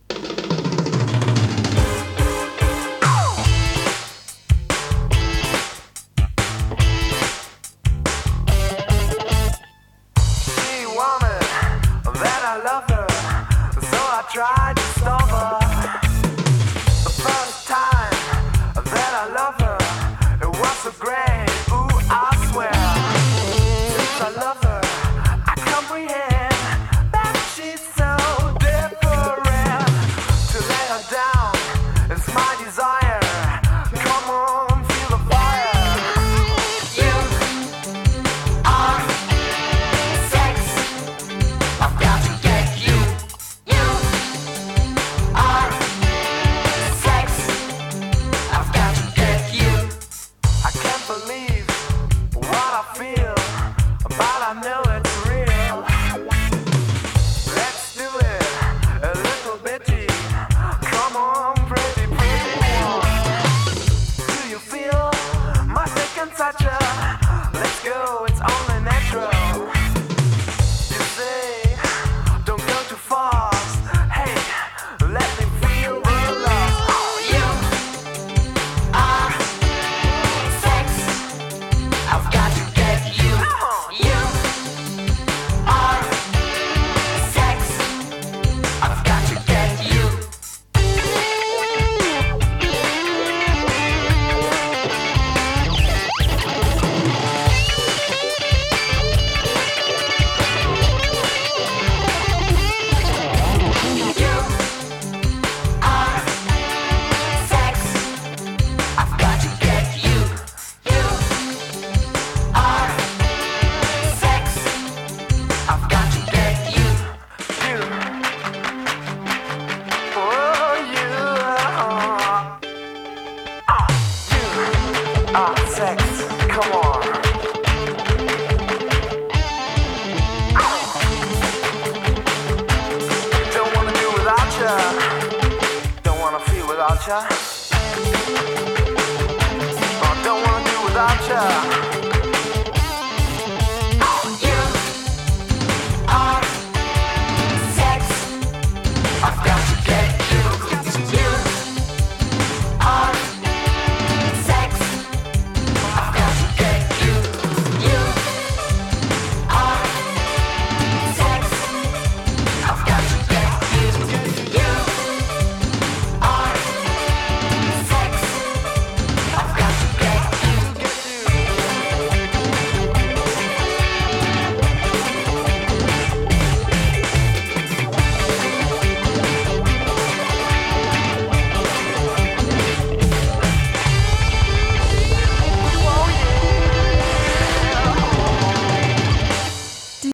Tried to stop her. The first time that I loved her, it was so great. Ooh, I swear. Since I love her, I comprehend that she's so different. To let her down is my desire. Come on, feel the fire. You are sex. I've got to get you. Believe what I feel, but I know it's real. Let's do it a little bitty. Come on, pretty, pretty one. Do you feel my second touch? Let's go, it's only natural. You say, don't go too fast. Hey, let me feel the love. Oh, you are I've got to get you. You are sex. I've got to get you. You are sex. I've got to get you. You are sex. I've got to get you. You. Oh, you are sex. Come on. Don't wanna do without ya. Don't wanna feel without ya. Don't wanna do without ya.